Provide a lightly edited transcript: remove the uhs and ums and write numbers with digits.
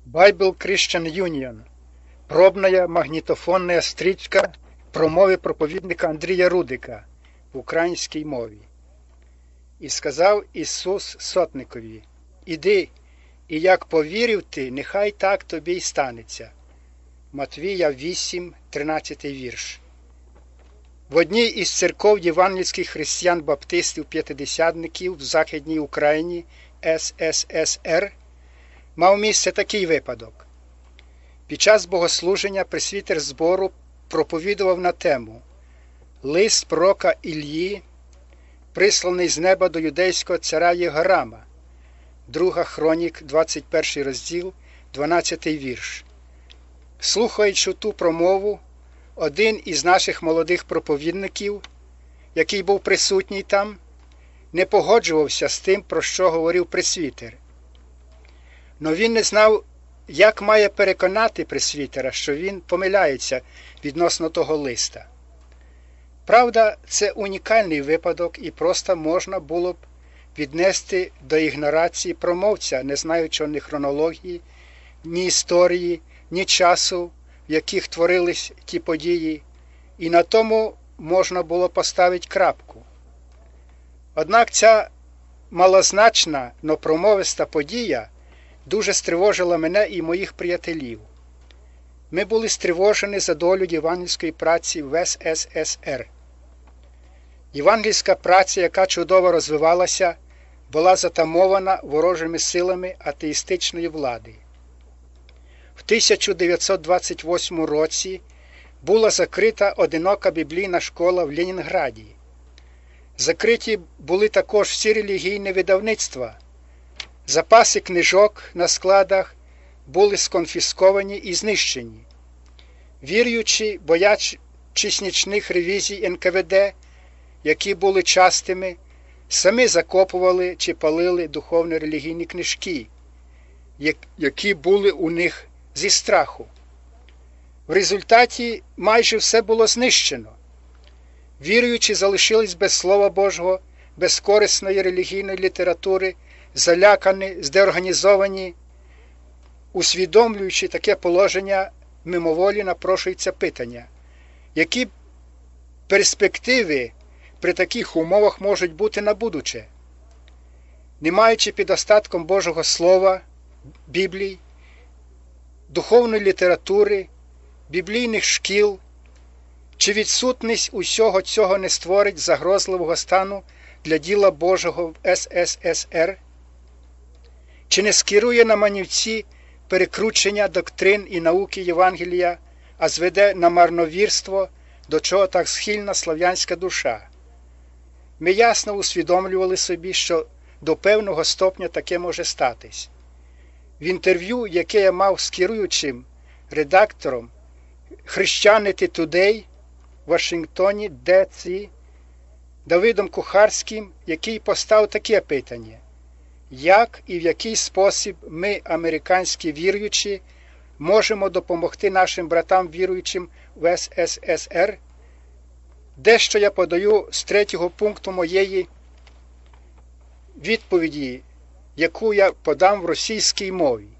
Bible Christian Union. Пробная магнитофонная стрічка промови проповідника Андрія Рудика в українській мові. І сказав Ісус сотникові: «Іди, і як повірив ти, нехай так тобі й станеться». Матвія 8, 13 вірш. В одній із церков євангельських християн-баптистів-п'ятидесятників в Західній Україні СССР мав місце такий випадок. Під час богослуження пресвітер збору проповідував на тему «Лист пророка Іллі, присланий з неба до юдейського царя Єгорама», 2 Хронік, 21 розділ, 12 вірш. Слухаючи ту промову, один із наших молодих проповідників, який був присутній там, не погоджувався з тим, про що говорив пресвітер. Но він не знав, як має переконати пресвітера, що він помиляється відносно того листа. Правда, це унікальний випадок і просто можна було б віднести до ігнорації промовця, не знаючи ні хронології, ні історії, ні часу, в яких творились ті події, і на тому можна було поставити крапку. Однак ця малозначна, но промовиста подія дуже стривожила мене і моїх приятелів. Ми були стривожені за долю євангельської праці в СССР. Євангельська праця, яка чудово розвивалася, була затамована ворожими силами атеїстичної влади. В 1928 році була закрита одинока біблійна школа в Ленінграді. Закриті були також всі релігійні видавництва. Запаси книжок на складах були сконфісковані і знищені. Віруючі, боячись нічних ревізій НКВД, які були частими, самі закопували чи палили духовно-релігійні книжки, які були у них зі страху. В результаті майже все було знищено. Віруючі залишились без Слова Божого, без корисної релігійної літератури, залякані, здеорганізовані. Усвідомлюючи таке положення, мимоволі напрошується питання: які перспективи при таких умовах можуть бути на будуче? Не маючи під остатком Божого Слова, Біблії, духовної літератури, біблійних шкіл, чи відсутність усього цього не створить загрозливого стану для діла Божого в СССР? Чи не скерує на манівці перекручення доктрин і науки Євангелія, а зведе на марновірство, до чого так схильна слав'янська душа? Ми ясно усвідомлювали собі, що до певного ступеня таке може статись. В інтерв'ю, яке я мав з керуючим редактором Christianity Today в Вашингтоні, Д.С., Давидом Кухарським, який поставив таке питання: як і в який спосіб ми, американські віруючі, можемо допомогти нашим братам віруючим в СССР? Дещо я подаю з 3-го пункту моєї відповіді, яку я подам в російській мові.